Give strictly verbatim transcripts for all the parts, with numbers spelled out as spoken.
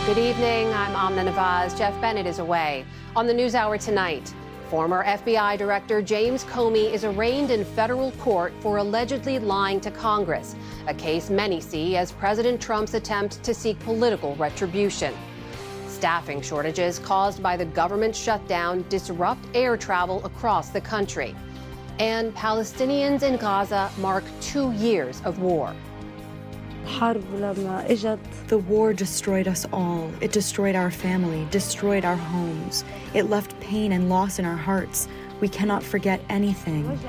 Good evening. I'm Amna Nawaz. Jeff Bennett is away. On the NewsHour tonight, former F B I Director James Comey is arraigned in federal court for allegedly lying to Congress, a case many see as President Trump's attempt to seek political retribution. Staffing shortages caused by the government shutdown disrupt air travel across the country. And Palestinians in Gaza mark two years of war. The war destroyed us all. It destroyed our family, destroyed our homes. It left pain and loss in our hearts. We cannot forget anything.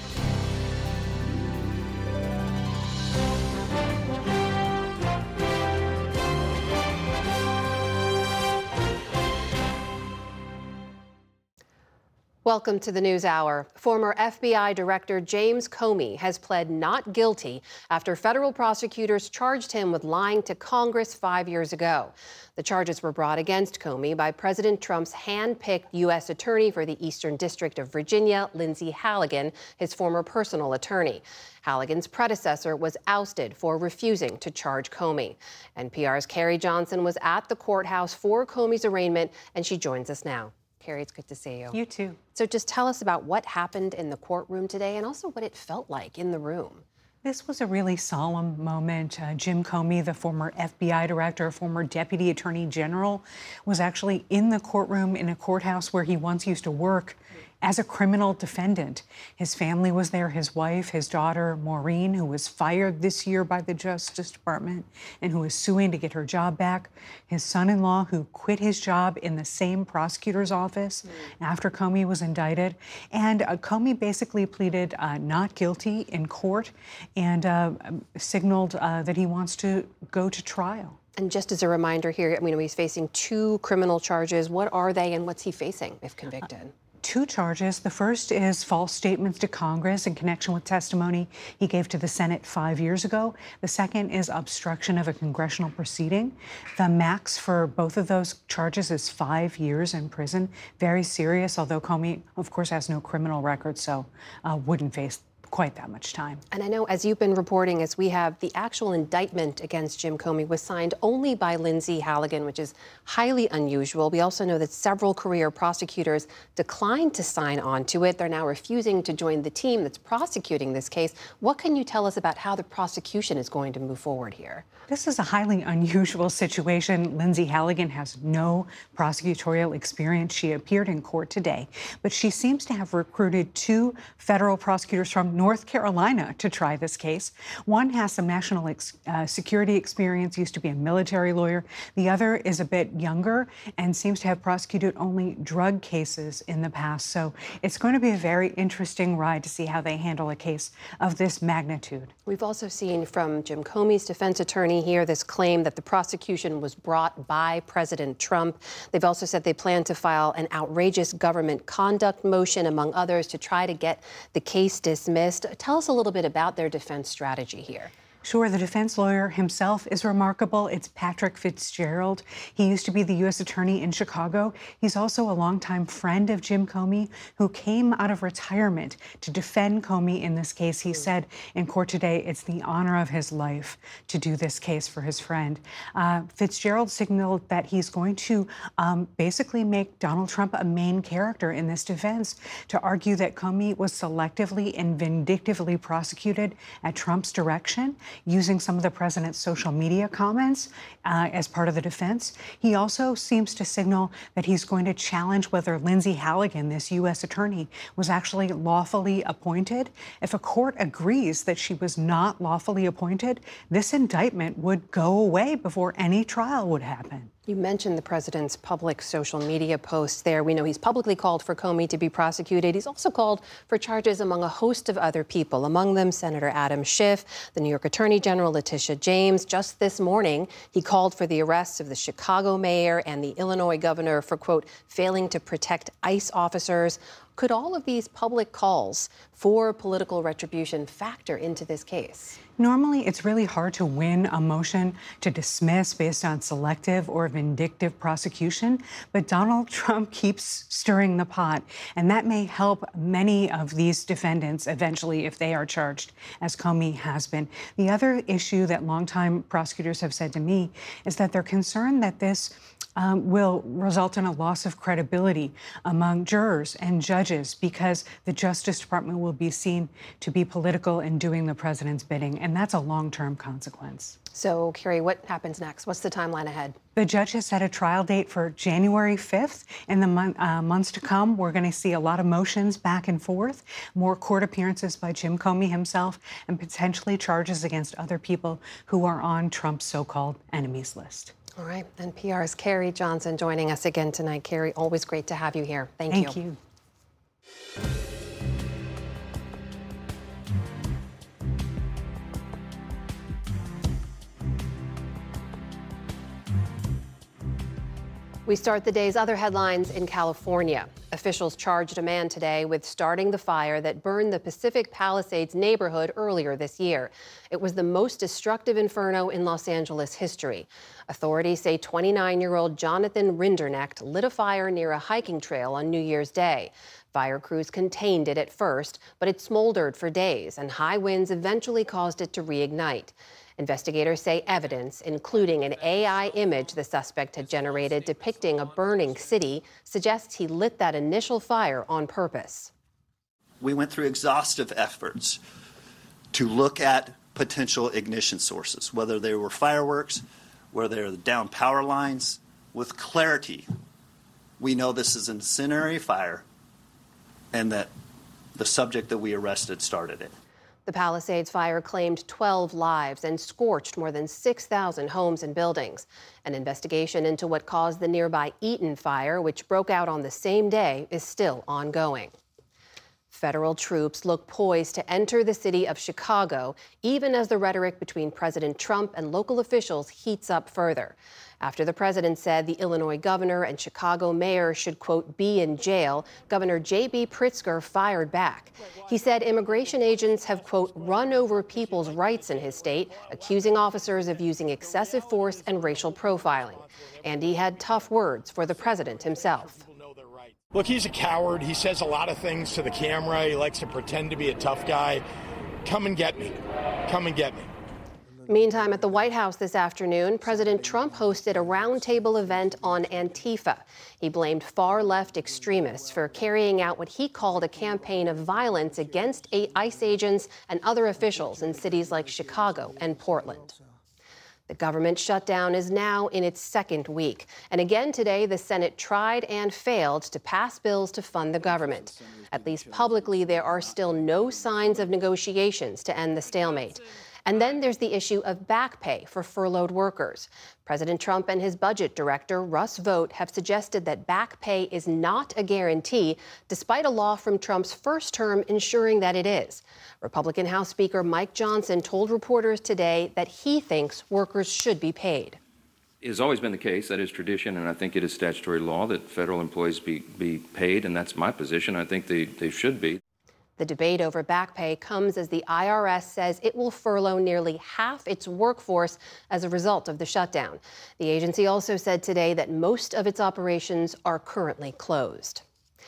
Welcome to the NewsHour. Former F B I Director James Comey has pled not guilty after federal prosecutors charged him with lying to Congress five years ago. The charges were brought against Comey by President Trump's hand-picked U S attorney for the Eastern District of Virginia, Lindsay Halligan, his former personal attorney. Halligan's predecessor was ousted for refusing to charge Comey. N P R's Carrie Johnson was at the courthouse for Comey's arraignment, and she joins us now. Carrie, it's good to see you. You too. So just tell us about what happened in the courtroom today and also what it felt like in the room. This was a really solemn moment. Uh, Jim Comey, the former F B I director, former deputy attorney general, was actually in the courtroom in a courthouse where he once used to work as a criminal defendant. His family was there, his wife, his daughter, Maureen, who was fired this year by the Justice Department and who is suing to get her job back, his son-in-law, who quit his job in the same prosecutor's office mm. after Comey was indicted. And uh, Comey basically pleaded uh, not guilty in court and uh, signaled uh, that he wants to go to trial. And just as a reminder here, I mean, he's facing two criminal charges. What are they and what's he facing if convicted? Uh, Two charges. The first is false statements to Congress in connection with testimony he gave to the Senate five years ago. The second is obstruction of a congressional proceeding. The max for both of those charges is five years in prison. Very serious, although Comey, of course, has no criminal record, so uh, wouldn't face quite that much time. And I know, as you've been reporting, as we have, the actual indictment against Jim Comey was signed only by Lindsay Halligan, which is highly unusual. We also know that several career prosecutors declined to sign on to it. They're now refusing to join the team that's prosecuting this case. What can you tell us about how the prosecution is going to move forward here? This is a highly unusual situation. Lindsay Halligan has no prosecutorial experience. She appeared in court today, but she seems to have recruited two federal prosecutors from North Carolina to try this case. One has some national ex- uh, security experience, used to be a military lawyer. The other is a bit younger and seems to have prosecuted only drug cases in the past. So it's going to be a very interesting ride to see how they handle a case of this magnitude. We've also seen from Jim Comey's defense attorney here this claim that the prosecution was brought by President Trump. They've also said they plan to file an outrageous government conduct motion, among others, to try to get the case dismissed. Tell us a little bit about their defense strategy here. Sure, the defense lawyer himself is remarkable. It's Patrick Fitzgerald. He used to be the U S attorney in Chicago. He's also a longtime friend of Jim Comey, who came out of retirement to defend Comey in this case. He said in court today it's the honor of his life to do this case for his friend. Uh, Fitzgerald signaled that he's going to um, basically make Donald Trump a main character in this defense, to argue that Comey was selectively and vindictively prosecuted at Trump's direction, using some of the president's social media comments uh, as part of the defense. He also seems to signal that he's going to challenge whether Lindsay Halligan, this U S attorney, was actually lawfully appointed. If a court agrees that she was not lawfully appointed, this indictment would go away before any trial would happen. You mentioned the president's public social media posts there. We know he's publicly called for Comey to be prosecuted. He's also called for charges among a host of other people, among them Senator Adam Schiff, the New York Attorney General Letitia James. Just this morning, he called for the arrests of the Chicago mayor and the Illinois governor for, quote, failing to protect ICE officers. Could all of these public calls for political retribution factor into this case? Normally, it's really hard to win a motion to dismiss based on selective or vindictive prosecution, but Donald Trump keeps stirring the pot, and that may help many of these defendants eventually if they are charged, as Comey has been. The other issue that longtime prosecutors have said to me is that they're concerned that this Um, will result in a loss of credibility among jurors and judges because the Justice Department will be seen to be political in doing the president's bidding, and that's a long-term consequence. So, Carrie, what happens next? What's the timeline ahead? The judge has set a trial date for January fifth. In the mon- uh, months to come, we're going to see a lot of motions back and forth, more court appearances by Jim Comey himself, and potentially charges against other people who are on Trump's so-called enemies list. All right. N P R's Carrie Johnson joining us again tonight. Carrie, always great to have you here. Thank, Thank you. you. We start the day's other headlines in California. Officials charged a man today with starting the fire that burned the Pacific Palisades neighborhood earlier this year. It was the most destructive inferno in Los Angeles history. Authorities say twenty-nine-year-old Jonathan Rinderknecht lit a fire near a hiking trail on New Year's Day. Fire crews contained it at first, but it smoldered for days, and high winds eventually caused it to reignite. Investigators say evidence, including an A I image the suspect had generated depicting a burning city, suggests he lit that initial fire on purpose. We went through exhaustive efforts to look at potential ignition sources, whether they were fireworks, whether they were down power lines. With clarity, we know this is an incendiary fire and that the subject that we arrested started it. The Palisades fire claimed twelve lives and scorched more than six thousand homes and buildings. An investigation into what caused the nearby Eaton fire, which broke out on the same day, is still ongoing. Federal troops look poised to enter the city of Chicago, even as the rhetoric between President Trump and local officials heats up further. After the president said the Illinois governor and Chicago mayor should, quote, be in jail, Governor J B Pritzker fired back. He said immigration agents have, quote, run over people's rights in his state, accusing officers of using excessive force and racial profiling. And he had tough words for the president himself. Look, he's a coward. He says a lot of things to the camera. He likes to pretend to be a tough guy. Come and get me. Come and get me. Meantime, at the White House this afternoon, President Trump hosted a roundtable event on Antifa. He blamed far-left extremists for carrying out what he called a campaign of violence against ICE agents and other officials in cities like Chicago and Portland. The government shutdown is now in its second week. And again today, the Senate tried and failed to pass bills to fund the government. At least publicly, there are still no signs of negotiations to end the stalemate. And then there's the issue of back pay for furloughed workers. President Trump and his budget director, Russ Vought, have suggested that back pay is not a guarantee, despite a law from Trump's first term ensuring that it is. Republican House Speaker Mike Johnson told reporters today that he thinks workers should be paid. It has always been the case, that is tradition, and I think it is statutory law that federal employees be, be paid, and that's my position. I think they, they should be. The debate over back pay comes as the I R S says it will furlough nearly half its workforce as a result of the shutdown. The agency also said today that most of its operations are currently closed.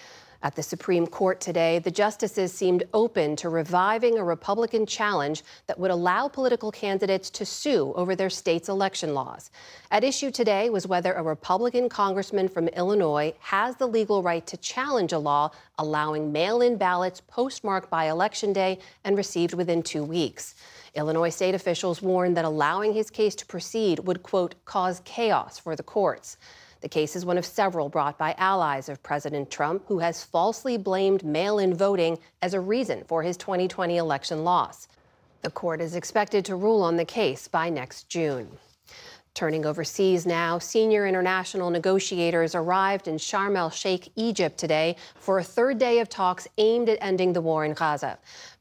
At the Supreme Court today, the justices seemed open to reviving a Republican challenge that would allow political candidates to sue over their state's election laws. At issue today was whether a Republican congressman from Illinois has the legal right to challenge a law allowing mail-in ballots postmarked by Election Day and received within two weeks. Illinois state officials warned that allowing his case to proceed would, quote, cause chaos for the courts. The case is one of several brought by allies of President Trump, who has falsely blamed mail-in voting as a reason for his twenty twenty election loss. The court is expected to rule on the case by next June. Turning overseas now, senior international negotiators arrived in Sharm el-Sheikh, Egypt today for a third day of talks aimed at ending the war in Gaza.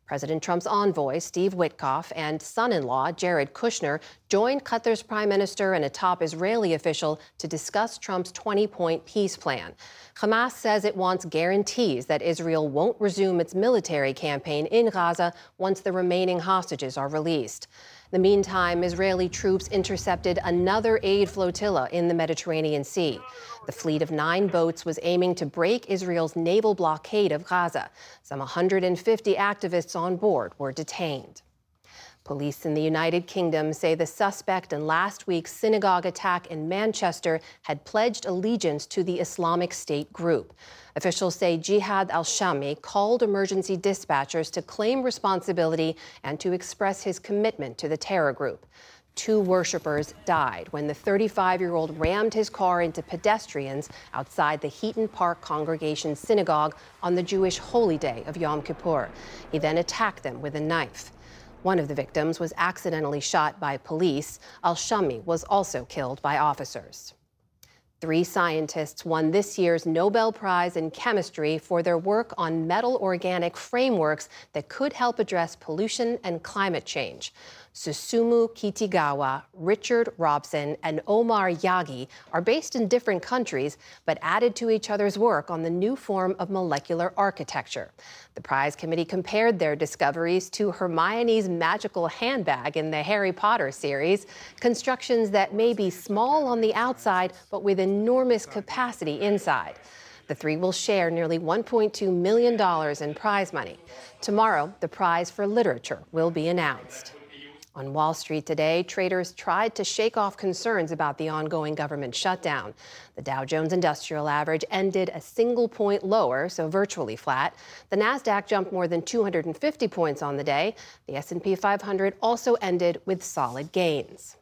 President Trump's envoy, Steve Witkoff, and son-in-law, Jared Kushner, joined Qatar's prime minister and a top Israeli official to discuss Trump's twenty-point peace plan. Hamas says it wants guarantees that Israel won't resume its military campaign in Gaza once the remaining hostages are released. In the meantime, Israeli troops intercepted another aid flotilla in the Mediterranean Sea. The fleet of nine boats was aiming to break Israel's naval blockade of Gaza. Some one hundred fifty activists on board were detained. Police in the United Kingdom say the suspect in last week's synagogue attack in Manchester had pledged allegiance to the Islamic State group. Officials say Jihad al-Shami called emergency dispatchers to claim responsibility and to express his commitment to the terror group. Two worshippers died when the thirty-five-year-old rammed his car into pedestrians outside the Heaton Park Congregation Synagogue on the Jewish holy day of Yom Kippur. He then attacked them with a knife. One of the victims was accidentally shot by police. Al-Shami was also killed by officers. Three scientists won this year's Nobel Prize in Chemistry for their work on metal organic frameworks that could help address pollution and climate change. Susumu Kitagawa, Richard Robson, and Omar Yagi are based in different countries, but added to each other's work on the new form of molecular architecture. The prize committee compared their discoveries to Hermione's magical handbag in the Harry Potter series, constructions that may be small on the outside, but with enormous capacity inside. The three will share nearly one point two million dollars in prize money. Tomorrow, the prize for literature will be announced. On Wall Street today, traders tried to shake off concerns about the ongoing government shutdown. The Dow Jones Industrial Average ended a single point lower, so virtually flat. The Nasdaq jumped more than two hundred fifty points on the day. The S and P five hundred also ended with solid gains.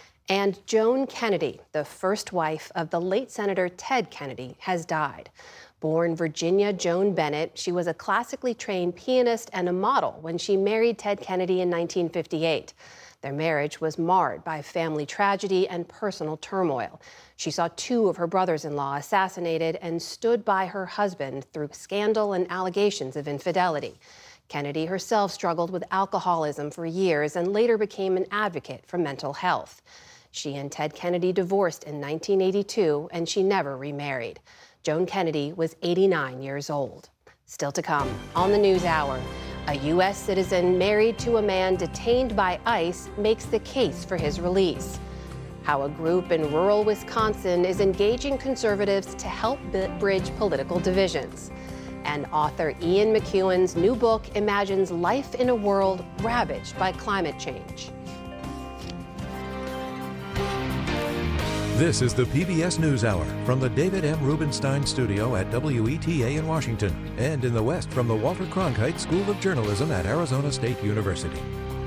And Joan Kennedy, the first wife of the late Senator Ted Kennedy, has died. Born Virginia Joan Bennett, she was a classically trained pianist and a model when she married Ted Kennedy in nineteen fifty-eight. Their marriage was marred by family tragedy and personal turmoil. She saw two of her brothers-in-law assassinated and stood by her husband through scandal and allegations of infidelity. Kennedy herself struggled with alcoholism for years and later became an advocate for mental health. She and Ted Kennedy divorced in nineteen eighty-two, and she never remarried. Joan Kennedy was eighty-nine years old. Still to come on the NewsHour, a U S citizen married to a man detained by ICE makes the case for his release. How a group in rural Wisconsin is engaging conservatives to help bridge political divisions. And author Ian McEwan's new book imagines life in a world ravaged by climate change. This is the P B S NewsHour from the David M. Rubenstein Studio at W E T A in Washington, and in the West from the Walter Cronkite School of Journalism at Arizona State University.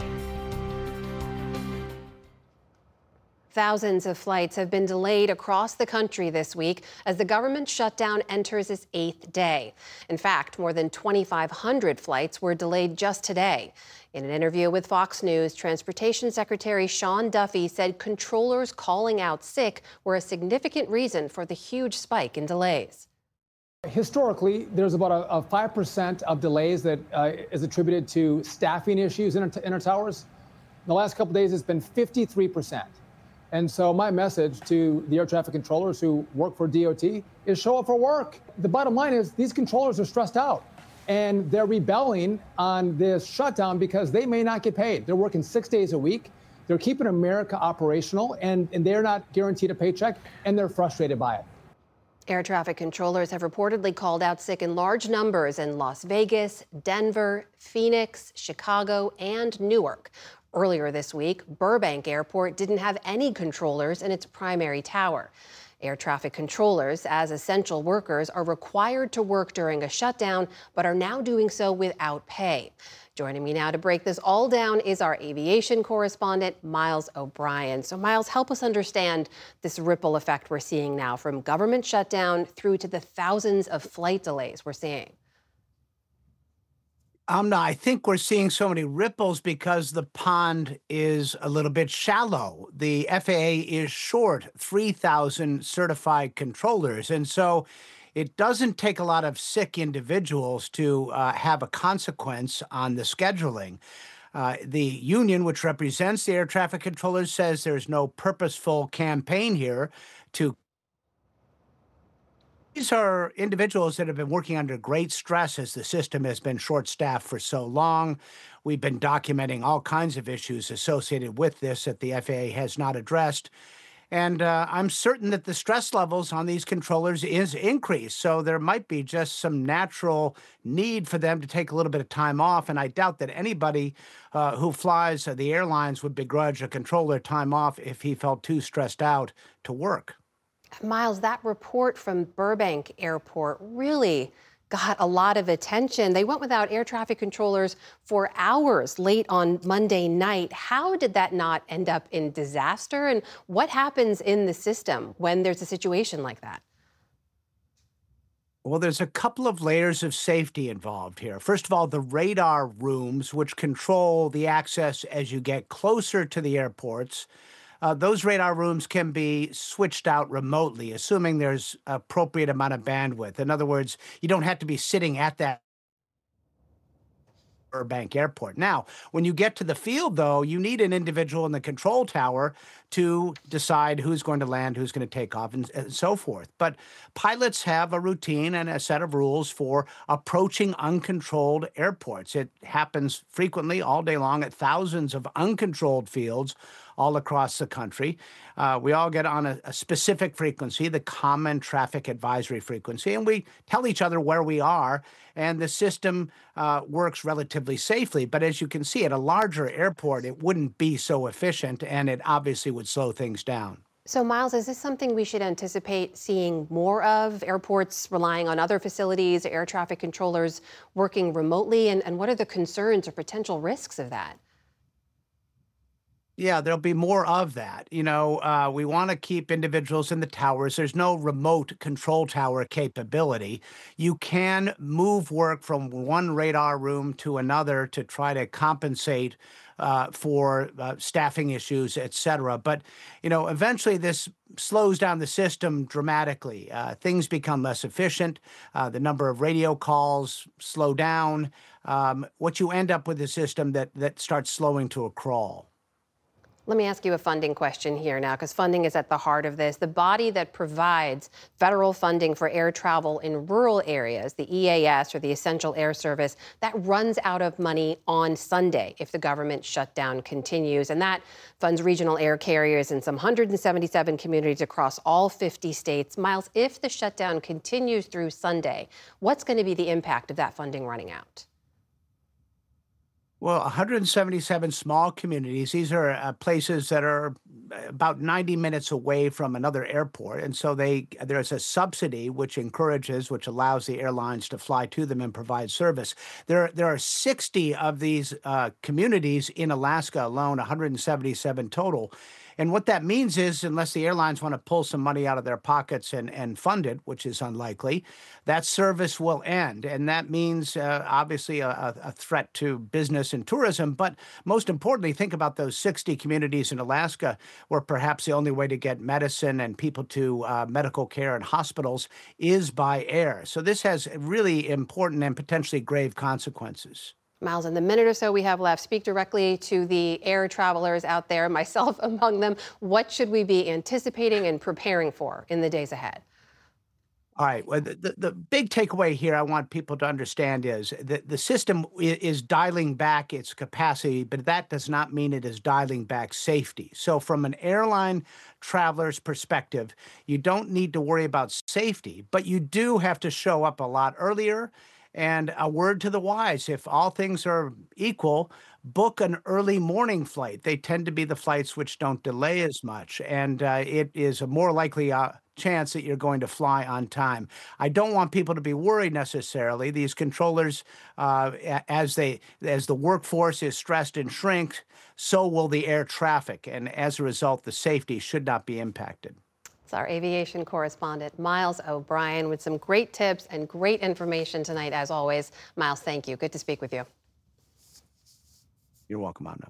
Thousands of flights have been delayed across the country this week as the government shutdown enters its eighth day. In fact, more than twenty-five hundred flights were delayed just today. In an interview with Fox News, Transportation Secretary Sean Duffy said controllers calling out sick were a significant reason for the huge spike in delays. Historically, there's about a, a five percent of delays that uh, is attributed to staffing issues in our, in our towers. In the last couple of days, it's been fifty-three percent. And so my message to the air traffic controllers who work for D O T is show up for work. The bottom line is these controllers are stressed out and they're rebelling on this shutdown because they may not get paid. They're working six days a week. They're keeping America operational and, and they're not guaranteed a paycheck and they're frustrated by it. Air traffic controllers have reportedly called out sick in large numbers in Las Vegas, Denver, Phoenix, Chicago, and Newark. Earlier this week, Burbank Airport didn't have any controllers in its primary tower. Air traffic controllers, as essential workers, are required to work during a shutdown, but are now doing so without pay. Joining me now to break this all down is our aviation correspondent, Miles O'Brien. So, Miles, help us understand this ripple effect we're seeing now from government shutdown through to the thousands of flight delays we're seeing. Um, no, I think we're seeing so many ripples because the pond is a little bit shallow. The F A A is short three thousand certified controllers. And so it doesn't take a lot of sick individuals to uh, have a consequence on the scheduling. Uh, the union, which represents the air traffic controllers, says there's no purposeful campaign here to. These are individuals that have been working under great stress as the system has been short-staffed for so long. We've been documenting all kinds of issues associated with this that the F A A has not addressed. And uh, I'm certain that the stress levels on these controllers is increased. So there might be just some natural need for them to take a little bit of time off. And I doubt that anybody uh, who flies uh, the airlines would begrudge a controller time off if he felt too stressed out to work. Miles, that report from Burbank Airport really got a lot of attention. They went without air traffic controllers for hours late on Monday night. How did that not end up in disaster? And what happens in the system when there's a situation like that? Well, there's a couple of layers of safety involved here. First of all, the radar rooms, which control the access as you get closer to the airports. Uh, those radar rooms can be switched out remotely, assuming there's appropriate amount of bandwidth. In other words, you don't have to be sitting at that Burbank Airport. Now, when you get to the field, though, you need an individual in the control tower to decide who's going to land, who's going to take off, and, and so forth. But pilots have a routine and a set of rules for approaching uncontrolled airports. It happens frequently all day long at thousands of uncontrolled fields all across the country. Uh, we all get on a, a specific frequency, the common traffic advisory frequency, and we tell each other where we are, and the system uh, works relatively safely. But as you can see, at a larger airport, it wouldn't be so efficient, and it obviously would slow things down. So, Miles, is this something we should anticipate seeing more of? Airports relying on other facilities, air traffic controllers working remotely, and, and what are the concerns or potential risks of that? Yeah, there'll be more of that. You know, uh, we want to keep individuals in the towers. There's no remote control tower capability. You can move work from one radar room to another to try to compensate uh, for uh, staffing issues, et cetera. But, you know, eventually this slows down the system dramatically. Uh, things become less efficient. Uh, the number of radio calls slow down. Um, what you end up with is a system that, that starts slowing to a crawl. Let me ask you a funding question here now, because funding is at the heart of this. The body that provides federal funding for air travel in rural areas, the E A S, or the Essential Air Service, that runs out of money on Sunday if the government shutdown continues. And that funds regional air carriers in some one hundred seventy-seven communities across all fifty states. Miles, if the shutdown continues through Sunday, what's going to be the impact of that funding running out? Well, one hundred seventy-seven small communities. These are uh, places that are about ninety minutes away from another airport. And so they there's a subsidy which encourages, which allows the airlines to fly to them and provide service. There, there are sixty of these uh, communities in Alaska alone, one hundred seventy-seven total. And what that means is, unless the airlines want to pull some money out of their pockets and, and fund it, which is unlikely, that service will end. And that means, uh, obviously, a, a threat to business and tourism. But most importantly, think about those sixty communities in Alaska where perhaps the only way to get medicine and people to uh, medical care and hospitals is by air. So this has really important and potentially grave consequences. Miles, in the minute or so we have left, speak directly to the air travelers out there, myself among them. What should we be anticipating and preparing for in the days ahead? All right. Well, the, the, the big takeaway here I want people to understand is that the system is dialing back its capacity, but that does not mean it is dialing back safety. So from an airline traveler's perspective, you don't need to worry about safety, but you do have to show up a lot earlier. And a word to the wise, if all things are equal, book an early morning flight. They tend to be the flights which don't delay as much, and uh, it is a more likely uh, chance that you're going to fly on time. I don't want people to be worried necessarily. These controllers, uh, as they as the workforce is stressed and shrinks, so will the air traffic, and as a result, the safety should not be impacted. Our aviation correspondent, Miles O'Brien, with some great tips and great information tonight, as always. Miles, thank you. Good to speak with you. You're welcome, Amna.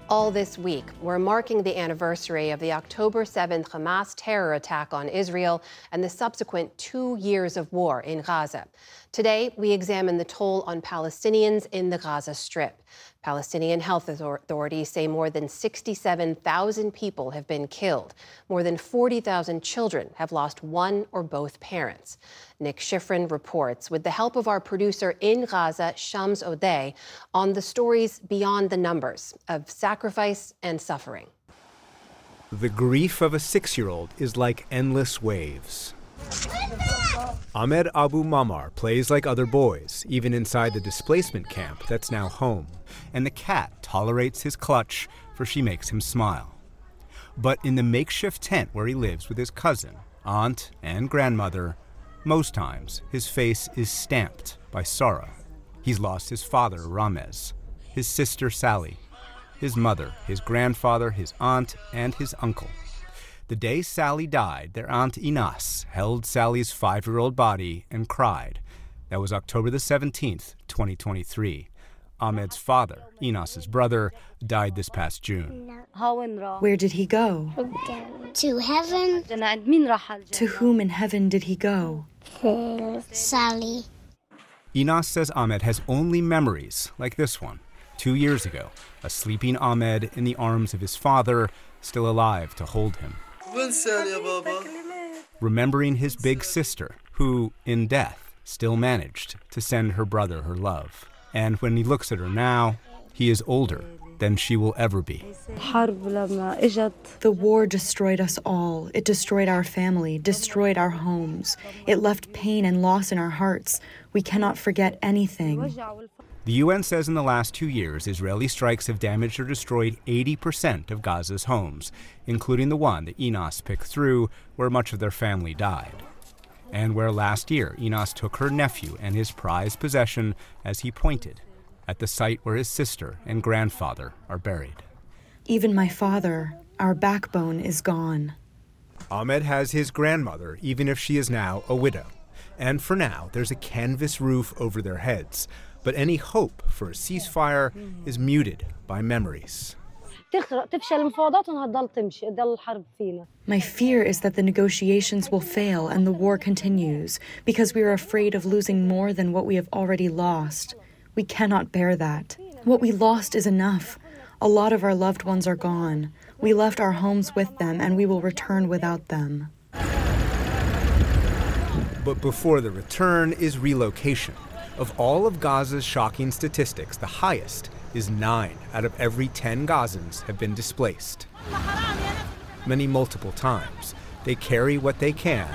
All this week, we're marking the anniversary of the October seventh Hamas terror attack on Israel and the subsequent two years of war in Gaza. Today, we examine the toll on Palestinians in the Gaza Strip. Palestinian health authorities say more than sixty-seven thousand people have been killed. More than forty thousand children have lost one or both parents. Nick Schifrin reports, with the help of our producer in Gaza, Shams Odeh, on the stories beyond the numbers of sacrifice and suffering. The grief of a six-year-old is like endless waves. Ahmed Abu Mamar plays like other boys, even inside the displacement camp that's now home. And the cat tolerates his clutch, for she makes him smile. But in the makeshift tent where he lives with his cousin, aunt, and grandmother, most times his face is stamped by sorrow. He's lost his father, Ramez, his sister, Sally, his mother, his grandfather, his aunt, and his uncle. The day Sally died, their aunt Inas held Sally's five-year-old body and cried. That was October the seventeenth, twenty twenty-three. Ahmed's father, Inas's brother, died this past June. Where did he go? To heaven. To whom in heaven did he go? Sally. Inas says Ahmed has only memories like this one. Two years ago, a sleeping Ahmed in the arms of his father, still alive to hold him. Remembering his big sister, who, in death, still managed to send her brother her love. And when he looks at her now, he is older than she will ever be. The war destroyed us all. It destroyed our family, destroyed our homes. It left pain and loss in our hearts. We cannot forget anything. The U N says in the last two years, Israeli strikes have damaged or destroyed eighty percent of Gaza's homes, including the one that Inas picked through, where much of their family died. And where last year Inas took her nephew and his prized possession as he pointed at the site where his sister and grandfather are buried. Even my father, our backbone, is gone. Ahmed has his grandmother, even if she is now a widow. And for now, there's a canvas roof over their heads. But any hope for a ceasefire is muted by memories. My fear is that the negotiations will fail and the war continues because we are afraid of losing more than what we have already lost. We cannot bear that. What we lost is enough. A lot of our loved ones are gone. We left our homes with them and we will return without them. But before the return is relocation. Of all of Gaza's shocking statistics, the highest is nine out of every ten Gazans have been displaced. Many multiple times. They carry what they can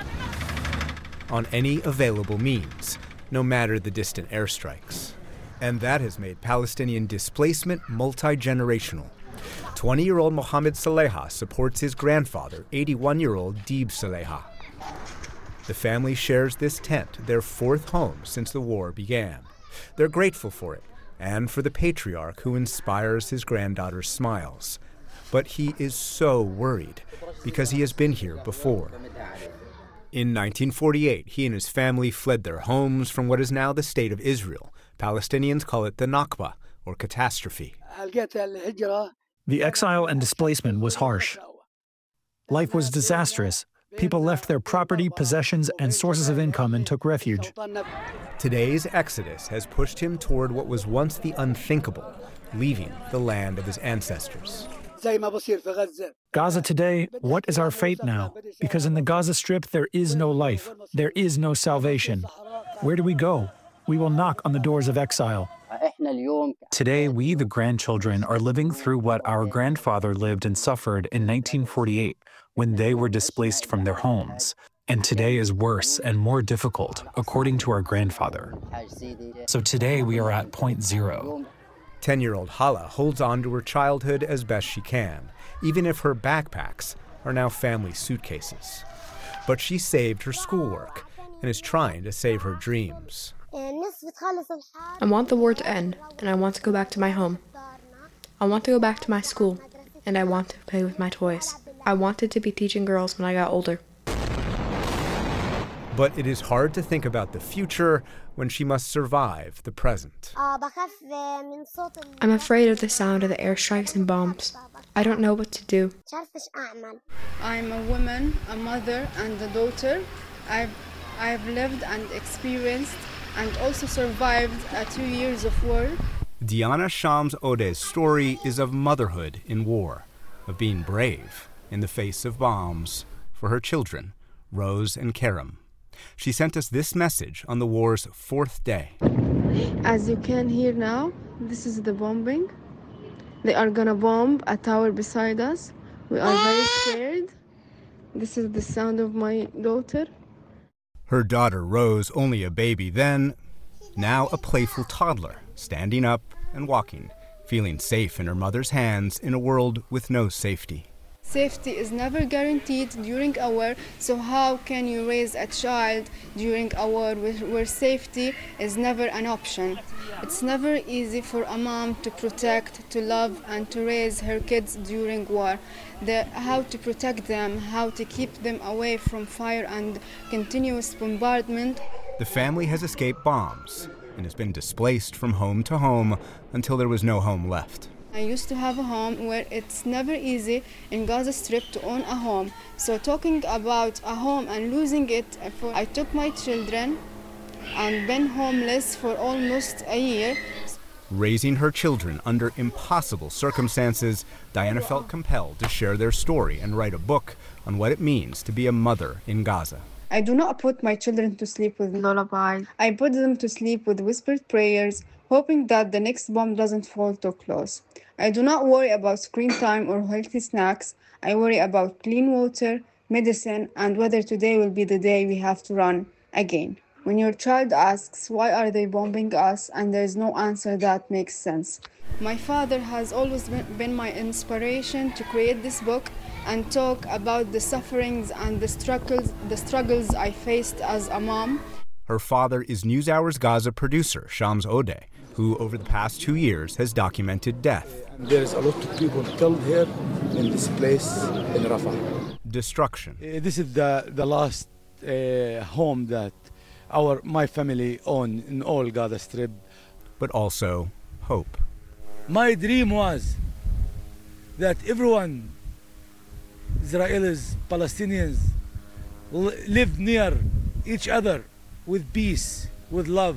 on any available means, no matter the distant airstrikes. And that has made Palestinian displacement multi-generational. twenty-year-old Mohammed Saleha supports his grandfather, eighty-one-year-old Deeb Saleha. The family shares this tent, their fourth home since the war began. They're grateful for it, and for the patriarch who inspires his granddaughter's smiles. But he is so worried, because he has been here before. In nineteen forty-eight, he and his family fled their homes from what is now the State of Israel. Palestinians call it the Nakba, or catastrophe. The exile and displacement was harsh. Life was disastrous. People left their property, possessions, and sources of income and took refuge. Today's exodus has pushed him toward what was once the unthinkable, leaving the land of his ancestors. Gaza today, what is our fate now? Because in the Gaza Strip, there is no life. There is no salvation. Where do we go? We will knock on the doors of exile. Today, we, the grandchildren, are living through what our grandfather lived and suffered in nineteen forty-eight, when they were displaced from their homes. And today is worse and more difficult, according to our grandfather. So today we are at point zero. Ten-year-old Hala holds on to her childhood as best she can, even if her backpacks are now family suitcases. But she saved her schoolwork and is trying to save her dreams. I want the war to end, and I want to go back to my home. I want to go back to my school, and I want to play with my toys. I wanted to be teaching girls when I got older. But it is hard to think about the future when she must survive the present. I'm afraid of the sound of the airstrikes and bombs. I don't know what to do. I'm a woman, a mother, and a daughter. I've, I've lived and experienced and also survived uh, two years of war. Diana Shams Ode's story is of motherhood in war, of being brave in the face of bombs for her children, Rose and Karam. She sent us this message on the war's fourth day. As you can hear now, this is the bombing. They are gonna bomb a tower beside us. We are very scared. This is the sound of my daughter. Her daughter Rose, only a baby then, now a playful toddler, standing up and walking, feeling safe in her mother's hands in a world with no safety. Safety is never guaranteed during a war, so how can you raise a child during a war where, where safety is never an option? It's never easy for a mom to protect, to love, and to raise her kids during war. The, how to protect them, how to keep them away from fire and continuous bombardment. The family has escaped bombs and has been displaced from home to home until there was no home left. I used to have a home where it's never easy in Gaza Strip to own a home. So talking about a home and losing it, I took my children and been homeless for almost a year. Raising her children under impossible circumstances, Diana felt compelled to share their story and write a book on what it means to be a mother in Gaza. I do not put my children to sleep with lullabies. I put them to sleep with whispered prayers, hoping that the next bomb doesn't fall too close. I do not worry about screen time or healthy snacks. I worry about clean water, medicine, and whether today will be the day we have to run again. When your child asks, why are they bombing us, and there is no answer that makes sense. My father has always been my inspiration to create this book and talk about the sufferings and the struggles, the struggles I faced as a mom. Her father is NewsHour's Gaza producer, Shams Ode, who over the past two years has documented death. There's a lot of people killed here in this place in Rafah. Destruction. Uh, this is the, the last uh, home that our my family owned in all Gaza Strip. But also hope. My dream was that everyone, Israelis, Palestinians, live near each other with peace, with love.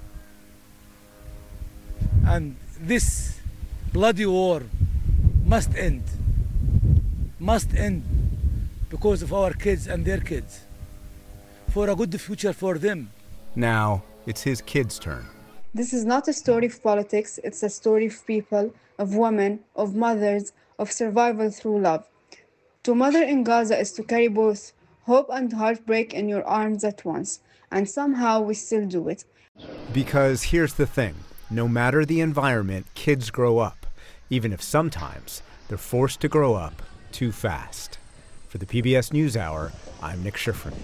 And this bloody war must end, must end because of our kids and their kids, for a good future for them. Now it's his kids' turn. This is not a story of politics, it's a story of people, of women, of mothers, of survival through love. To mother in Gaza is to carry both hope and heartbreak in your arms at once, and somehow we still do it. Because here's the thing, no matter the environment, kids grow up, even if sometimes they're forced to grow up too fast. For the P B S NewsHour, I'm Nick Schifrin.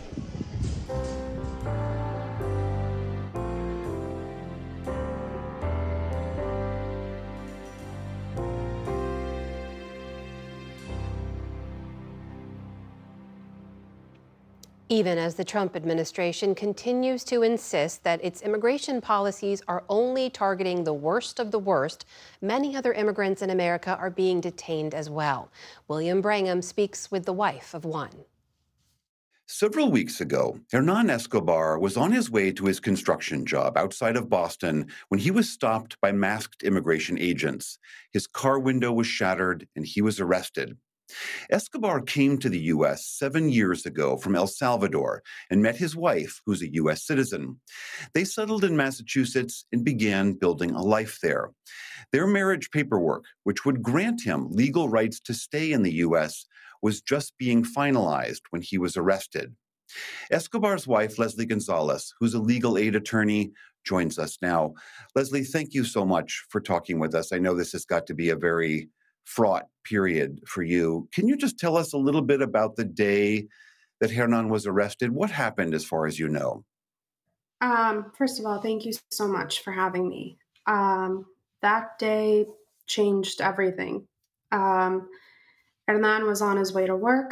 Even as the Trump administration continues to insist that its immigration policies are only targeting the worst of the worst, many other immigrants in America are being detained as well. William Brangham speaks with the wife of one. Several weeks ago, Hernan Escobar was on his way to his construction job outside of Boston when he was stopped by masked immigration agents. His car window was shattered and he was arrested. Escobar came to the U S seven years ago from El Salvador and met his wife, who's a U S citizen. They settled in Massachusetts and began building a life there. Their marriage paperwork, which would grant him legal rights to stay in the U S, was just being finalized when he was arrested. Escobar's wife, Leslie Gonzalez, who's a legal aid attorney, joins us now. Leslie, thank you so much for talking with us. I know this has got to be a very fraught period for you. Can you just tell us a little bit about the day that Hernan was arrested? What happened as far as you know? Um, first of all, thank you so much for having me. Um, that day changed everything. Um, Hernan was on his way to work.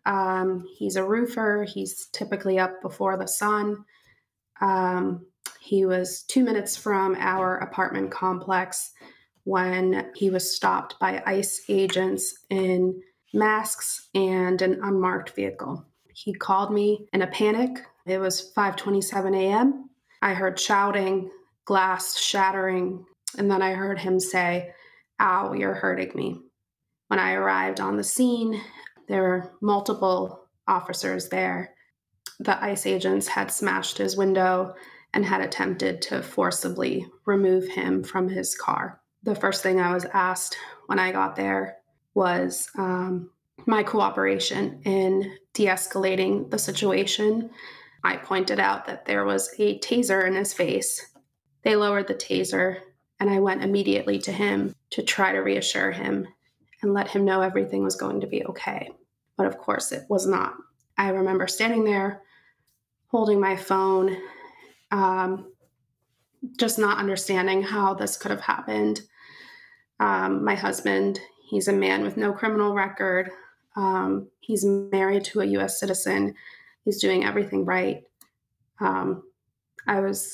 Um, he's a roofer. He's typically up before the sun. Um, he was two minutes from our apartment complex when he was stopped by ICE agents in masks and an unmarked vehicle. He called me in a panic. It was five twenty-seven a.m. I heard shouting, glass shattering, and then I heard him say, "Ow, you're hurting me." When I arrived on the scene, there were multiple officers there. The ICE agents had smashed his window and had attempted to forcibly remove him from his car. The first thing I was asked when I got there was um, my cooperation in de-escalating the situation. I pointed out that there was a taser in his face. They lowered the taser, and I went immediately to him to try to reassure him and let him know everything was going to be okay. But of course, it was not. I remember standing there, holding my phone, um, just not understanding how this could have happened. Um, my husband, he's a man with no criminal record. Um, he's married to a U S citizen. He's doing everything right. Um, I was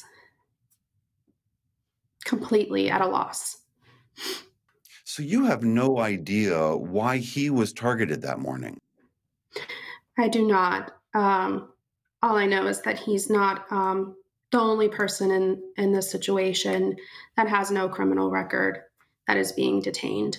completely at a loss. So you have no idea why he was targeted that morning? I do not. Um, all I know is that he's not um, the only person in, in this situation that has no criminal record that is being detained.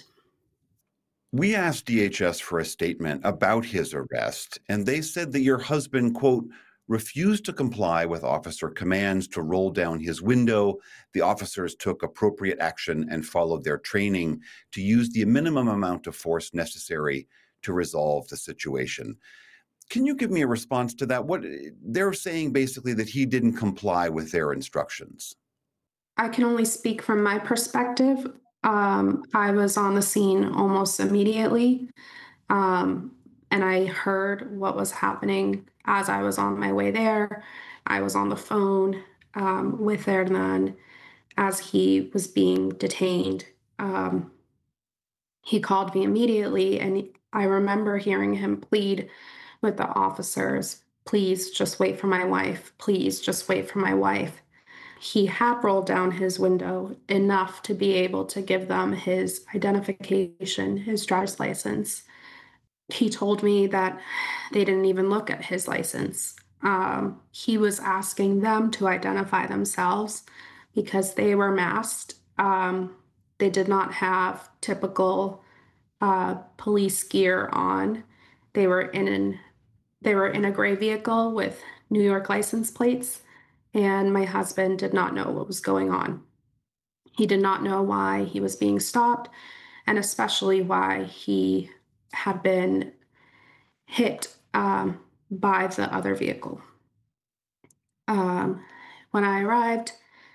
We asked D H S for a statement about his arrest, and they said that your husband, quote, refused to comply with officer commands to roll down his window. The officers took appropriate action and followed their training to use the minimum amount of force necessary to resolve the situation. Can you give me a response to that? What they're saying basically that he didn't comply with their instructions. I can only speak from my perspective. Um, I was on the scene almost immediately, um, and I heard what was happening as I was on my way there. I was on the phone um, with Hernan as he was being detained. Um, he called me immediately, and I remember hearing him plead with the officers, "Please just wait for my wife. Please just wait for my wife." He had rolled down his window enough to be able to give them his identification, his driver's license. He told me that they didn't even look at his license. Um, he was asking them to identify themselves because they were masked. Um, they did not have typical uh, police gear on. They were in an they were in a gray vehicle with New York license plates. And my husband did not know what was going on. He did not know why he was being stopped, and especially why he had been hit um, by the other vehicle. Um, when I arrived,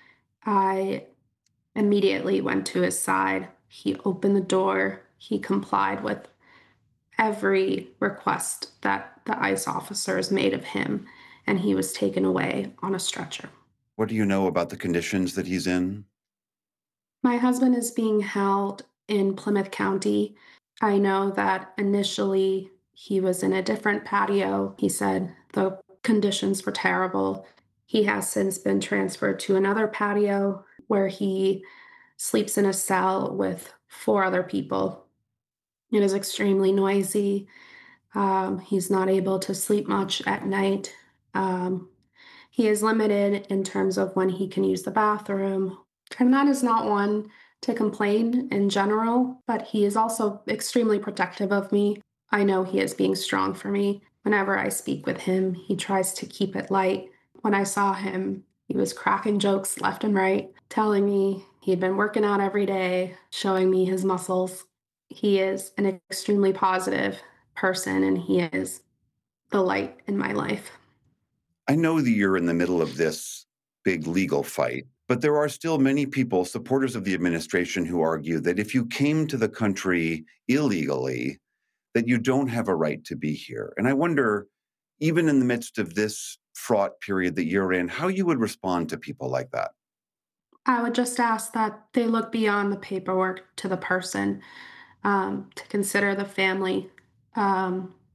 I immediately went to his side. He opened the door. He complied with every request that the ICE officers made of him, and he was taken away on a stretcher. What do you know about the conditions that he's in? My husband is being held in Plymouth County. I know that initially he was in a different patio. He said the conditions were terrible. He has since been transferred to another patio where he sleeps in a cell with four other people. It is extremely noisy. Um, he's not able to sleep much at night. Um, he is limited in terms of when he can use the bathroom. And that is not one to complain in general, but he is also extremely protective of me. I know he is being strong for me. Whenever I speak with him, he tries to keep it light. When I saw him, he was cracking jokes left and right, telling me he had been working out every day, showing me his muscles. He is an extremely positive person, and he is the light in my life. I know that you're in the middle of this big legal fight, but there are still many people, supporters of the administration, who argue that if you came to the country illegally, that you don't have a right to be here. And I wonder, even in the midst of this fraught period that you're in, how you would respond to people like that. I would just ask that they look beyond the paperwork to the person, um, to consider the family. Um,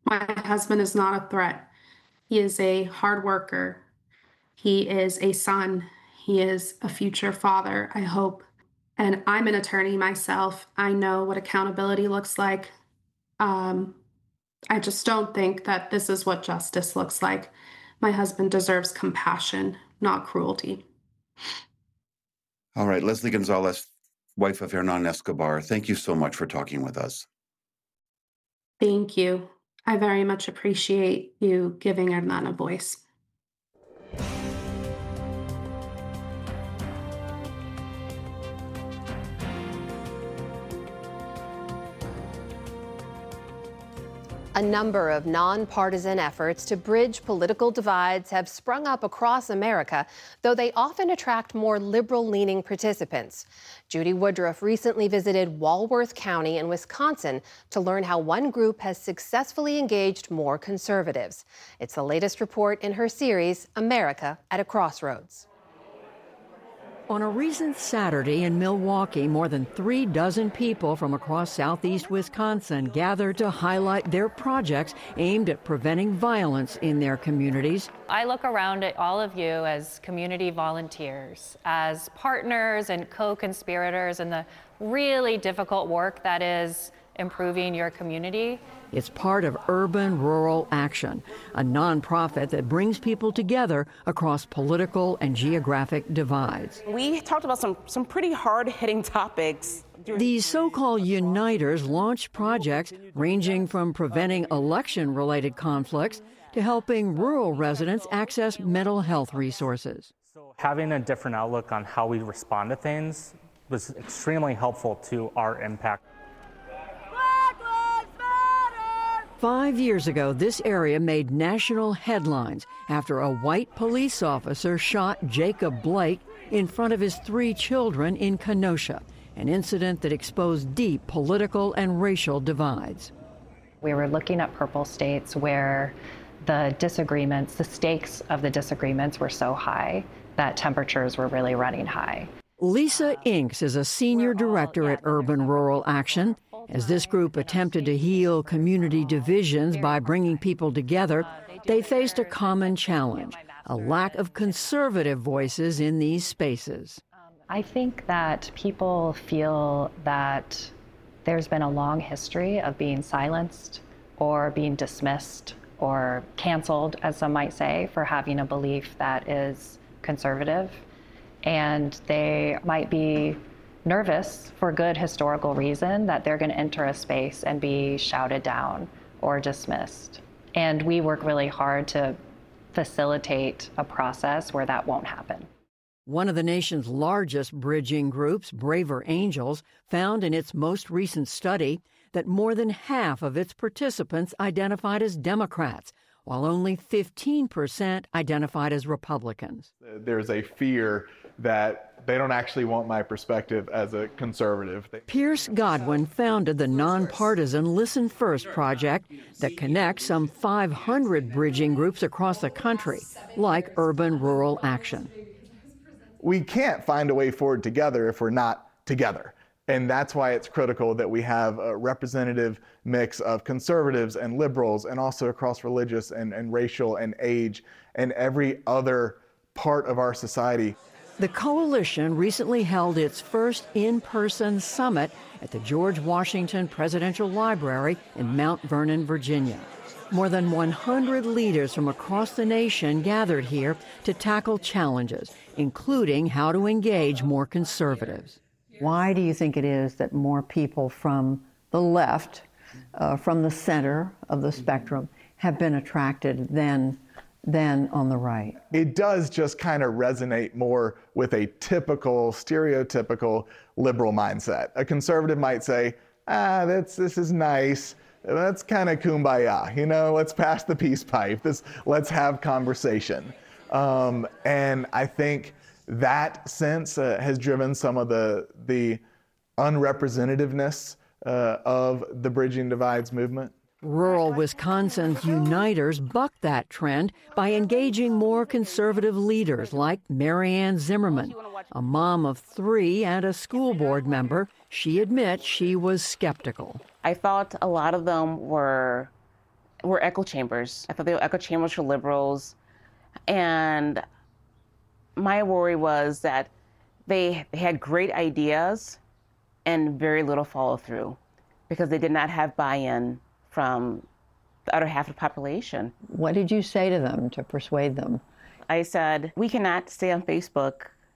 My husband is not a threat. He is a hard worker. He is a son. He is a future father, I hope. And I'm an attorney myself. I know what accountability looks like. Um, I just don't think that this is what justice looks like. My husband deserves compassion, not cruelty. All right, Leslie Gonzalez, wife of Hernan Escobar, thank you so much for talking with us. Thank you. I very much appreciate you giving Hernan a voice. A number of nonpartisan efforts to bridge political divides have sprung up across America, though they often attract more liberal-leaning participants. Judy Woodruff recently visited Walworth County in Wisconsin to learn how one group has successfully engaged more conservatives. It's the latest report in her series, America at a Crossroads. On a recent Saturday in Milwaukee, more than three dozen people from across southeast Wisconsin gathered to highlight their projects aimed at preventing violence in their communities. I look around at all of you as community volunteers, as partners and co-conspirators in the really difficult work that is improving your community. It's part of Urban Rural Action, a nonprofit that brings people together across political and geographic divides. We talked about some, some pretty hard-hitting topics. These so-called uniters launch projects ranging from preventing election-related conflicts to helping rural residents access mental health resources. Having a different outlook on how we respond to things was extremely helpful to our impact. Five years ago, this area made national headlines after a white police officer shot Jacob Blake in front of his three children in Kenosha, an incident that exposed deep political and racial divides. We were looking at purple states where the disagreements, the stakes of the disagreements were so high that temperatures were really running high. Lisa Inks is a senior director at Urban Rural Action. As this group attempted to heal community divisions by bringing people together, they faced a common challenge, a lack of conservative voices in these spaces. I think that people feel that there's been a long history of being silenced or being dismissed or canceled, as some might say, for having a belief that is conservative. And they might be nervous for good historical reason that they're going to enter a space and be shouted down or dismissed. And we work really hard to facilitate a process where that won't happen. One of the nation's largest bridging groups, Braver Angels, found in its most recent study that more than half of its participants identified as Democrats, while only fifteen percent identified as Republicans. There's a fear that they don't actually want my perspective as a conservative. Pierce Godwin founded the nonpartisan Listen First project that connects some five hundred bridging groups across the country, like Urban Rural Action. We can't find a way forward together if we're not together. And that's why it's critical that we have a representative mix of conservatives and liberals, and also across religious and, and racial and age and every other part of our society. The coalition recently held its first in-person summit at the George Washington Presidential Library in Mount Vernon, Virginia. More than one hundred leaders from across the nation gathered here to tackle challenges, including how to engage more conservatives. Why do you think it is that more people from the left, uh, from the center of the spectrum, have been attracted than than on the right? It does just kind of resonate more with a typical, stereotypical liberal mindset. A conservative might say, ah, that's, this is nice. That's kind of kumbaya, you know, let's pass the peace pipe. This, let's have conversation. Um, and I think that sense uh, has driven some of the, the unrepresentativeness uh, of the Bridging Divides movement. Rural Wisconsin's Uniters bucked that trend by engaging more conservative leaders like Marianne Zimmerman, a mom of three and a school board member. She admits she was skeptical. I thought a lot of them were were echo chambers. I thought they were echo chambers for liberals. And my worry was that they, they had great ideas and very little follow through because they did not have buy-in from the other half of the population. What did you say to them to persuade them? I said, we cannot stay on Facebook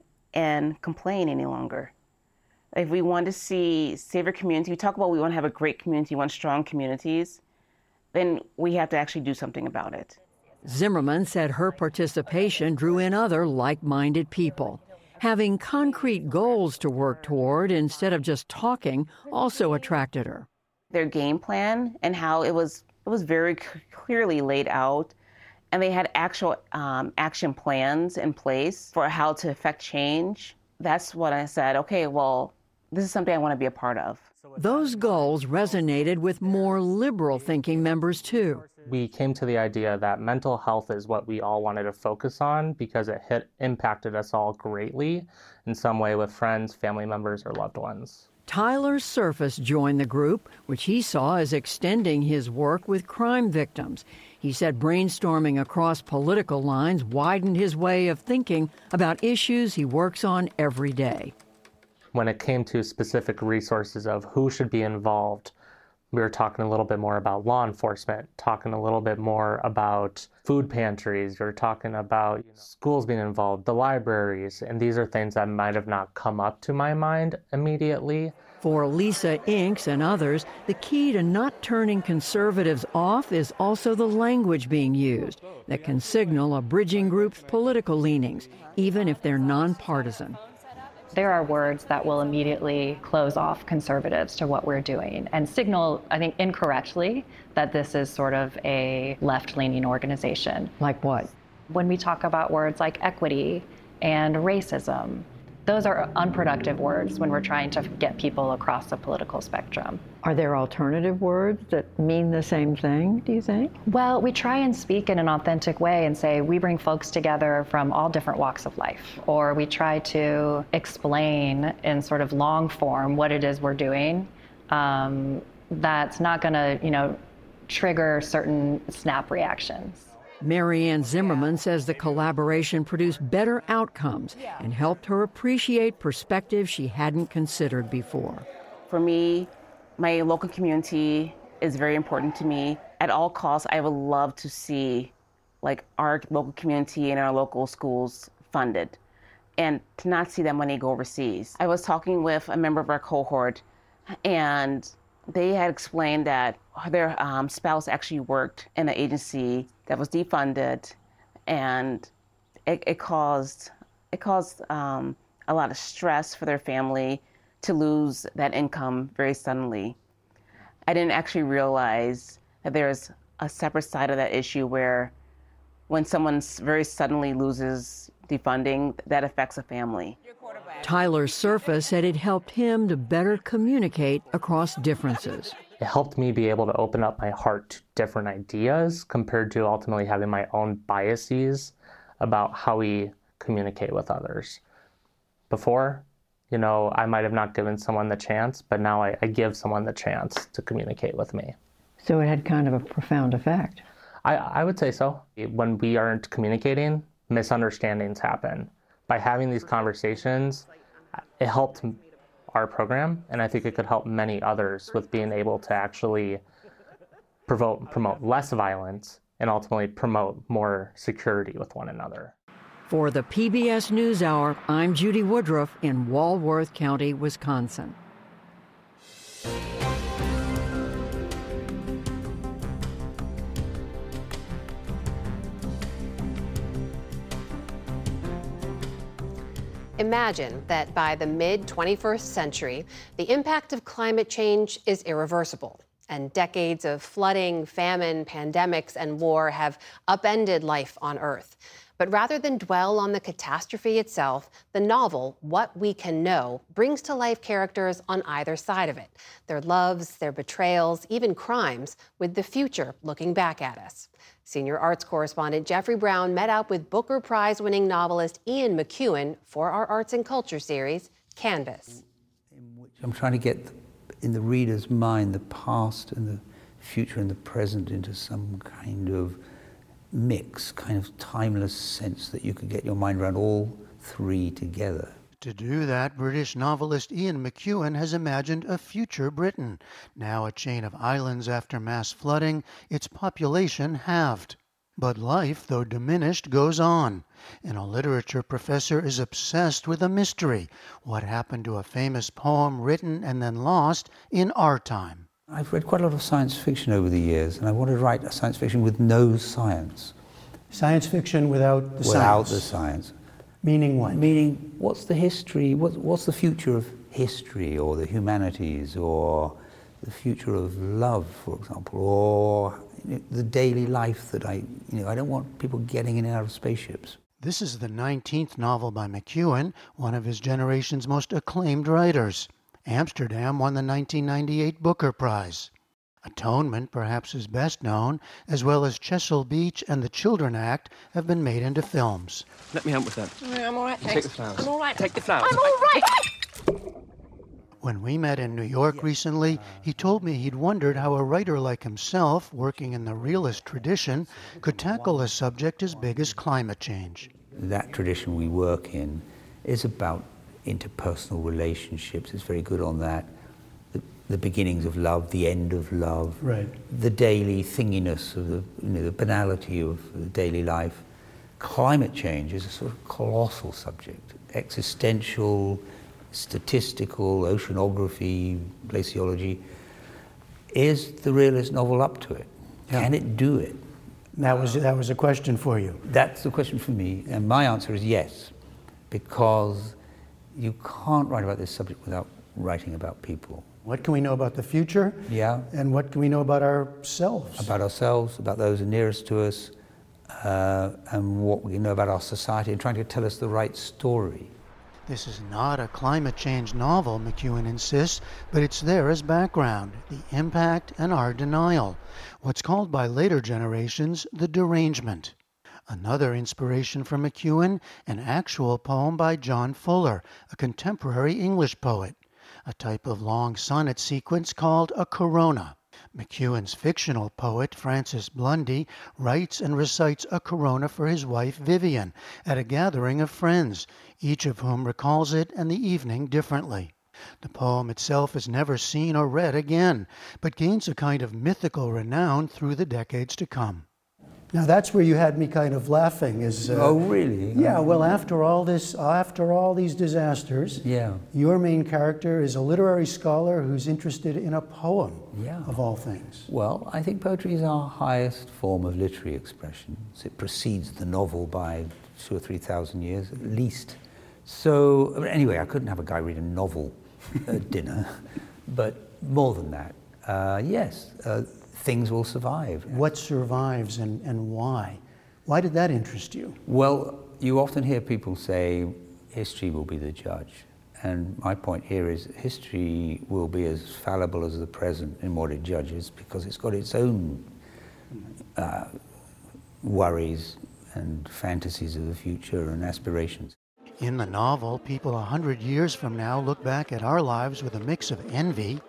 and complain any longer. If we want to see safer community, we talk about we want to have a great community, we want strong communities, then we have to actually do something about it. Zimmerman said her participation drew in other like-minded people. Having concrete goals to work toward instead of just talking also attracted her. Their game plan and how it was it was very clearly laid out, and they had actual um, action plans in place for how to affect change. That's what I said, okay, well, this is something I want to be a part of. Those goals resonated with more liberal-thinking members, too. We came to the idea that mental health is what we all wanted to focus on because it hit, impacted us all greatly in some way with friends, family members, or loved ones. Tyler Surface joined the group, which he saw as extending his work with crime victims. He said brainstorming across political lines widened his way of thinking about issues he works on every day. When it came to specific resources of who should be involved, we were talking a little bit more about law enforcement, talking a little bit more about food pantries, we were talking about you know, schools being involved, the libraries, and these are things that might have not come up to my mind immediately. For Lisa Inks and others, the key to not turning conservatives off is also the language being used that can signal a bridging group's political leanings, even if they're nonpartisan. There are words that will immediately close off conservatives to what we're doing and signal, I think, incorrectly that this is sort of a left-leaning organization. Like what? When we talk about words like equity and racism, those are unproductive words when we're trying to get people across the political spectrum. Are there alternative words that mean the same thing, do you think? Well, we try and speak in an authentic way and say we bring folks together from all different walks of life, or we try to explain in sort of long form what it is we're doing. Um, that's not going to, you know, trigger certain snap reactions. Marianne Zimmerman says the collaboration produced better outcomes and helped her appreciate perspectives she hadn't considered before. For me, my local community is very important to me. At all costs, I would love to see like our local community and our local schools funded and to not see that money go overseas. I was talking with a member of our cohort and they had explained that their um, spouse actually worked in an agency that was defunded, and it, it caused it caused um, a lot of stress for their family to lose that income very suddenly. I didn't actually realize that there's a separate side of that issue where when someone very suddenly loses defunding, that affects a family. Tyler Surface said it helped him to better communicate across differences. It helped me be able to open up my heart to different ideas compared to ultimately having my own biases about how we communicate with others. Before, you know, I might have not given someone the chance, but now I, I give someone the chance to communicate with me. So it had kind of a profound effect. I, I would say so. When we aren't communicating, misunderstandings happen. By having these conversations, it helped our program, and I think it could help many others with being able to actually promote, promote less violence and ultimately promote more security with one another. For the P B S NewsHour, I'm Judy Woodruff in Walworth County, Wisconsin. Imagine that by the mid twenty-first century, the impact of climate change is irreversible, and decades of flooding, famine, pandemics, and war have upended life on Earth. But rather than dwell on the catastrophe itself, the novel, What We Can Know, brings to life characters on either side of it, their loves, their betrayals, even crimes, with the future looking back at us. Senior arts correspondent Jeffrey Brown met up with Booker Prize-winning novelist Ian McEwan for our Arts and Culture series, Canvas. I'm trying to get in the reader's mind the past and the future and the present into some kind of mix, kind of timeless sense that you could get your mind around all three together. To do that, British novelist Ian McEwan has imagined a future Britain, now a chain of islands after mass flooding, its population halved. But life, though diminished, goes on, and a literature professor is obsessed with a mystery: what happened to a famous poem written and then lost in our time? I've read quite a lot of science fiction over the years, and I want to write a science fiction with no science. Science fiction without the without science? the science. Meaning what? Meaning, what's the history, what, what's the future of history, or the humanities, or the future of love, for example, or you know, the daily life that I, you know, I don't want people getting in and out of spaceships. This is the nineteenth novel by McEwan, one of his generation's most acclaimed writers. Amsterdam won the nineteen ninety-eight Booker Prize. Atonement, perhaps his best known, as well as Chesil Beach and The Children Act, have been made into films. Let me help with that. I'm all right, thanks. Take the flowers. I'm all right. Take the flowers. I'm all right. When we met in New York recently, he told me he'd wondered how a writer like himself, working in the realist tradition, could tackle a subject as big as climate change. That tradition we work in is about interpersonal relationships. It's very good on that. The, the beginnings of love, the end of love, right. The daily thinginess of the, you know, the banality of the daily life. Climate change is a sort of colossal subject, existential, statistical, oceanography, glaciology. Is the realist novel up to it? Yeah. Can it do it? That was, that was a question for you. That's the question for me, and my answer is yes, because you can't write about this subject without writing about people. What can we know about the future? Yeah. And what can we know about ourselves? About ourselves, about those nearest to us, uh, and what we know about our society, and trying to tell us the right story. This is not a climate change novel, McEwan insists, but it's there as background, the impact and our denial, what's called by later generations the derangement. Another inspiration for McEwan, an actual poem by John Fuller, a contemporary English poet, a type of long sonnet sequence called a corona. McEwan's fictional poet, Francis Blundy, writes and recites a corona for his wife Vivian at a gathering of friends, each of whom recalls it and the evening differently. The poem itself is never seen or read again, but gains a kind of mythical renown through the decades to come. Now that's where you had me kind of laughing. Is uh, oh really? Yeah. Well, after all this, after all these disasters, yeah. Your main character is a literary scholar who's interested in a poem. Yeah. Of all things. Well, I think poetry is our highest form of literary expression. It precedes the novel by two or three thousand years at least. So anyway, I couldn't have a guy read a novel at dinner, but more than that, uh, yes. Uh, things will survive. What survives and, and why? Why did that interest you? Well, you often hear people say history will be the judge. And my point here is history will be as fallible as the present in what it judges because it's got its own uh, worries and fantasies of the future and aspirations. In the novel, people a hundred years from now look back at our lives with a mix of envy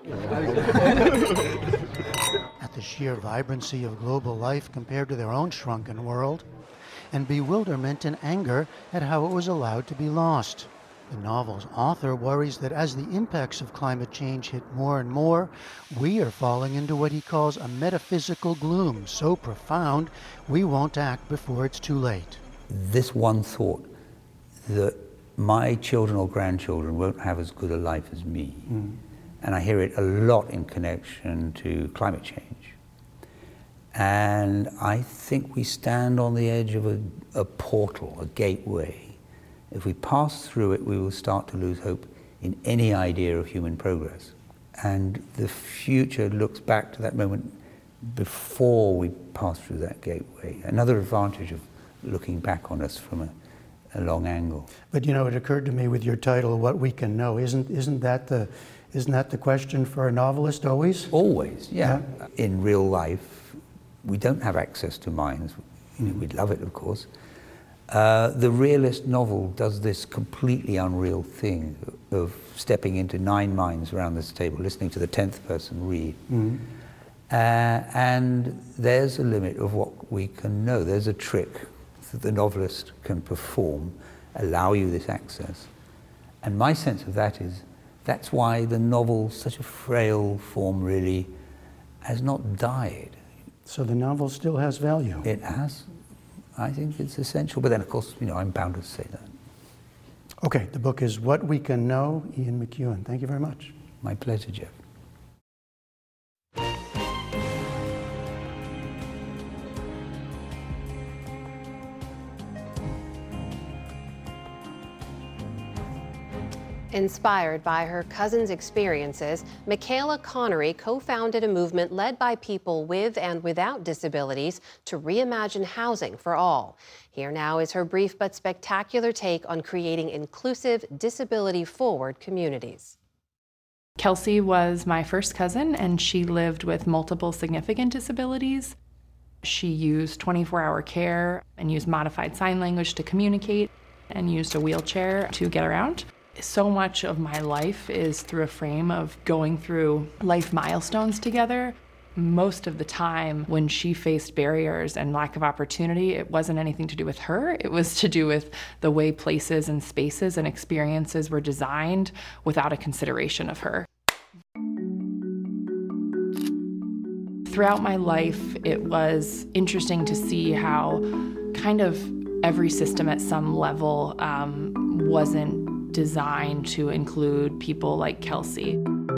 at the sheer vibrancy of global life compared to their own shrunken world, and bewilderment and anger at how it was allowed to be lost. The novel's author worries that as the impacts of climate change hit more and more, we are falling into what he calls a metaphysical gloom so profound we won't act before it's too late. This one thought, that my children or grandchildren won't have as good a life as me. Mm. And I hear it a lot in connection to climate change. And I think we stand on the edge of a, a portal, a gateway. If we pass through it, we will start to lose hope in any idea of human progress. And the future looks back to that moment before we pass through that gateway. Another advantage of looking back on us from a a long angle. But you know, it occurred to me with your title, What We Can Know, isn't isn't that the isn't that the question for a novelist always? Always, yeah. yeah. In real life, we don't have access to minds. You know, we'd love it, of course. Uh, the realist novel does this completely unreal thing of stepping into nine minds around this table, listening to the tenth person read. Mm-hmm. Uh, and there's a limit of what we can know. There's a trick that the novelist can perform, allow you this access. And my sense of that is, that's why the novel, such a frail form really, has not died. So the novel still has value? It has. I think it's essential. But then, of course, you know, I'm bound to say that. Okay, the book is What We Can Know, Ian McEwan. Thank you very much. My pleasure, Jeff. Inspired by her cousin's experiences, Michaela Connery co-founded a movement led by people with and without disabilities to reimagine housing for all. Here now is her brief but spectacular take on creating inclusive, disability-forward communities. Kelsey was my first cousin, and she lived with multiple significant disabilities. She used twenty-four hour care and used modified sign language to communicate and used a wheelchair to get around. So much of my life is through a frame of going through life milestones together. Most of the time when she faced barriers and lack of opportunity, it wasn't anything to do with her. It was to do with the way places and spaces and experiences were designed without a consideration of her. Throughout my life, it was interesting to see how kind of every system at some level um, wasn't designed to include people like Kelsey.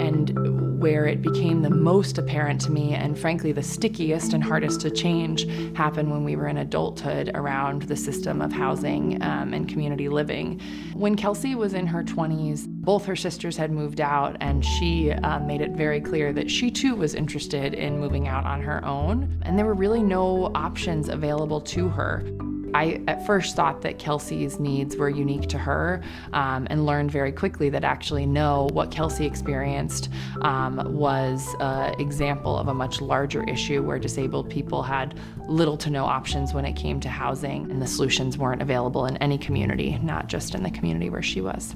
And where it became the most apparent to me, and frankly the stickiest and hardest to change, happened when we were in adulthood around the system of housing um, and community living. When Kelsey was in her twenties, both her sisters had moved out, and she uh, made it very clear that she too was interested in moving out on her own, and there were really no options available to her. I at first thought that Kelsey's needs were unique to her, um, and learned very quickly that actually no, what Kelsey experienced um, was an example of a much larger issue where disabled people had little to no options when it came to housing, and the solutions weren't available in any community, not just in the community where she was.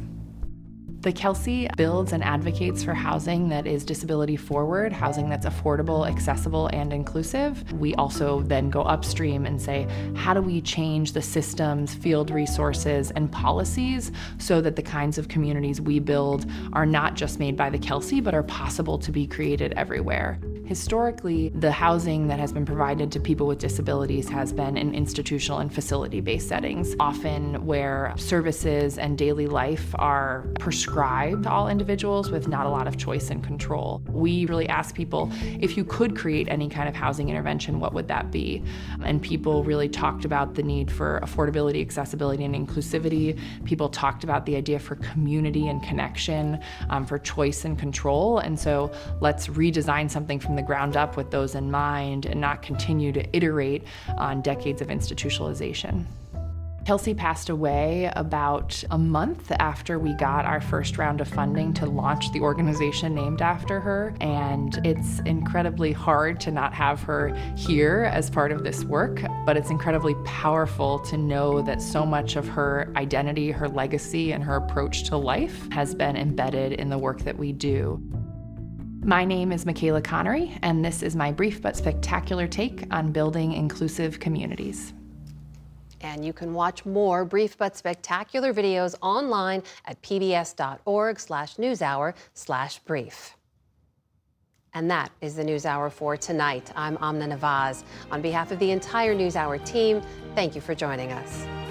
The Kelsey builds and advocates for housing that is disability forward, housing that's affordable, accessible, and inclusive. We also then go upstream and say, how do we change the systems, field resources, and policies so that the kinds of communities we build are not just made by the Kelsey, but are possible to be created everywhere. Historically, the housing that has been provided to people with disabilities has been in institutional and facility-based settings, often where services and daily life are prescribed to all individuals with not a lot of choice and control. We really ask people, if you could create any kind of housing intervention, what would that be? And people really talked about the need for affordability, accessibility, and inclusivity. People talked about the idea for community and connection, um, for choice and control. And so let's redesign something from the ground up with those in mind and not continue to iterate on decades of institutionalization. Kelsey passed away about a month after we got our first round of funding to launch the organization named after her, and it's incredibly hard to not have her here as part of this work, but it's incredibly powerful to know that so much of her identity, her legacy, and her approach to life has been embedded in the work that we do. My name is Michaela Connery, and this is my brief but spectacular take on building inclusive communities. And you can watch more brief but spectacular videos online at pbs.org slash newshour slash brief. And that is the NewsHour for tonight. I'm Amna Nawaz. On behalf of the entire NewsHour team, thank you for joining us.